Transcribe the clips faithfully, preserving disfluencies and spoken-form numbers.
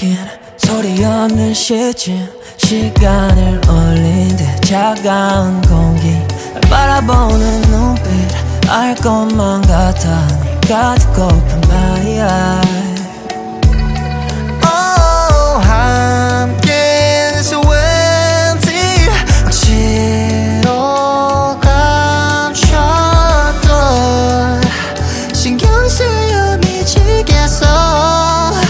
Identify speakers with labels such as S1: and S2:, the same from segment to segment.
S1: 막힌 소리 없는 시쯤 시간을 올린 듯 차가운 공기 날 바라보는 눈빛 알 것만 같아 네가 듣고픈 my eye.
S2: Oh 함께 so empty 억지로 감췄던 신경 쓰여 미치겠어.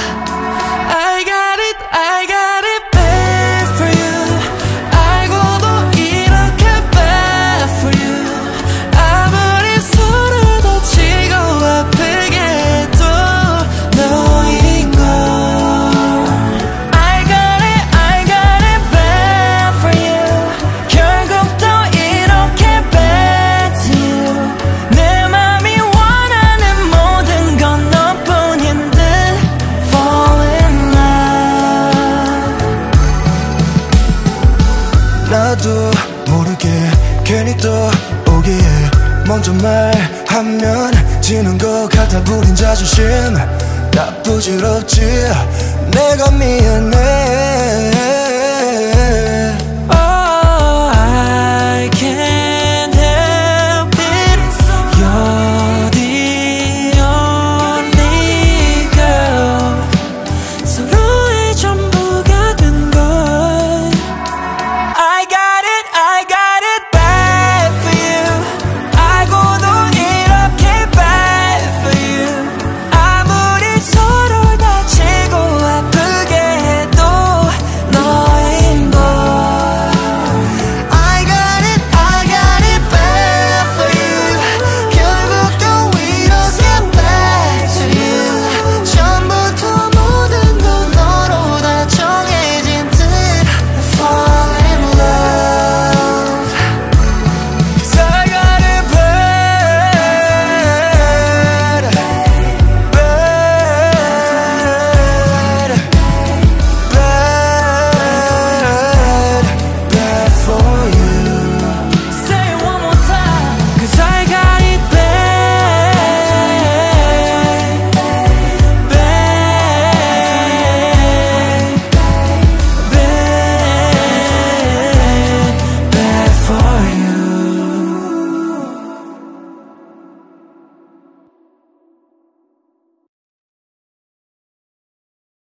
S2: 나도 모르게 괜히 떠오기에 먼저 말하면 지는 것 같아. 부린 자존심 나쁘질 없지. 내가 미안해.